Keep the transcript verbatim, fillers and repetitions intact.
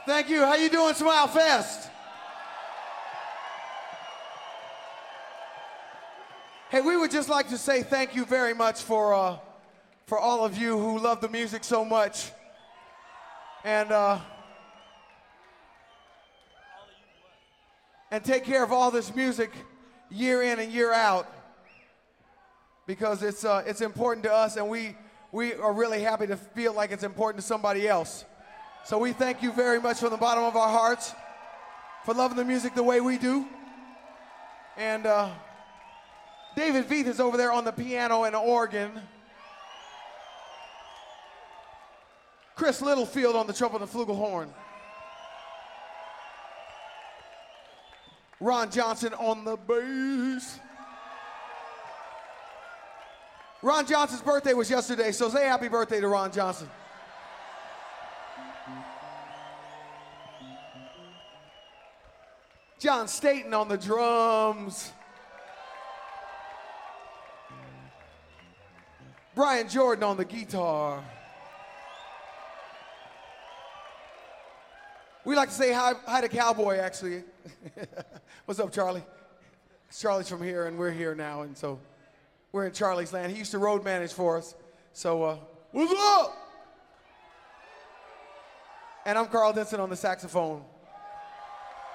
Thank you. How you doing, Smile Fest? Hey, we would just like to say thank you very much for uh, for all of you who love the music so much, and uh, and take care of all this music year in and year out, because it's uh, it's important to us, and we we are really happy to feel like it's important to somebody else. So we thank you very much from the bottom of our hearts for loving the music the way we do. And uh, David Veith is over there on the piano and organ. Chris Littlefield on the trumpet and flugelhorn. Ron Johnson on the bass. Ron Johnson's birthday was yesterday, so say happy birthday to Ron Johnson. John Staten on the drums. Brian Jordan on the guitar. We like to say hi, hi to Cowboy, actually. What's up, Charlie? Charlie's from here, and we're here now, and so we're in Charlie's land. He used to road manage for us, so uh, what's up? And I'm Carl Denson on the saxophone.